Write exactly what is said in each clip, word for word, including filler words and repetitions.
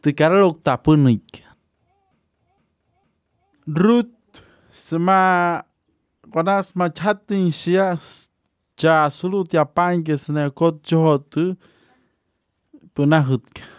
Tikaralok tapunik. Ruth sema konas machatin shia ja sulut ya pange sene kot johotu punahut.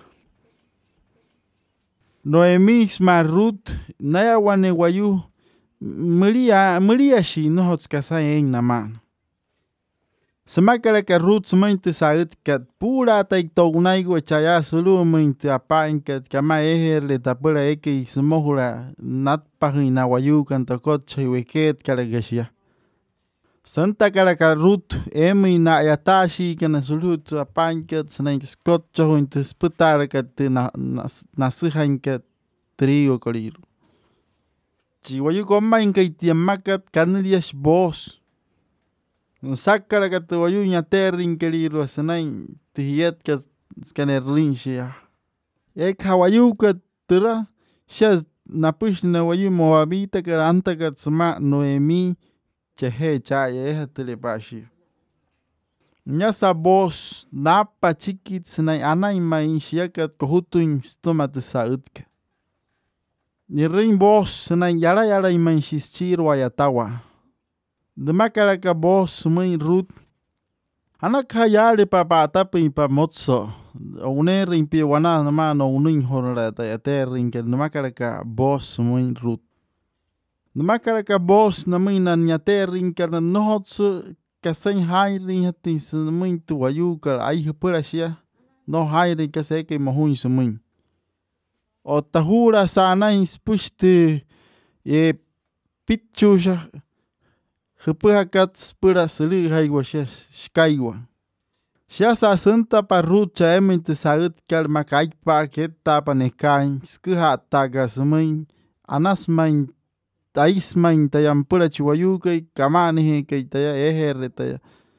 Noemi sma Ruth naya wane wayu Maria Maria shi no hots kasa en naman. Semakala ka Ruth smainte saet kat pura ta iktognai go chaya sulu mainte apain kat kama eher le tapura eke smohura nat pagina wayu kan takot chaiweket kala gashia. Santa kala ka Ruth emi na yatashi kana sulut apain kat snaik skot chohinte sputar kat na nasihan kat trigo koliru. Chiwayu goma inka itiamakat kanilias bos. Sakara kat wayu nyaterin keliru sanain tihiyat kat skanerlin shia. Ek hawayu kat tira shas napush na wayu moabita kat anta kat sama Noemi chehe chaya eha telepashi. Nyasa bos napa chikit sanain anay main shia kat kohutun stomata sautka. Ni rin bos sanain yara yara iman shishir wayatawa. Demakala ka bos main Ruth. Anak hayale pa patapa pa motso. One rin pi wana nama no unin honora ta yate rin ka demakala ka bos main Ruth. Demakala ka bos na main na nyate rin ka na nohotso kasain hai rin hatin sa main tuwayu ka ay hupura siya. No hai rin ka seke mahuin sa main. O tahura sana ispushte e pitchusha hupakat spura sili haigwa shkaiwa. Shia sa santa parrucha emente saut kalma kaikpa keta panekain skuha taga semain anas main tais main tayam pura chiwayu kai kamani kai taya eher taya.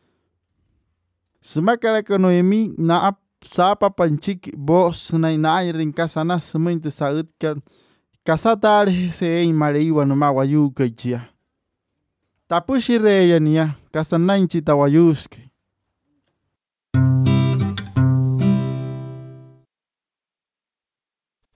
Semakala ka Noemi na ap sapa panchik bos na inairin kasana semente saut kan kasatar se ein mareiwa no mawayu kaichia. Tapushi reya niya kasanain chita wayuski.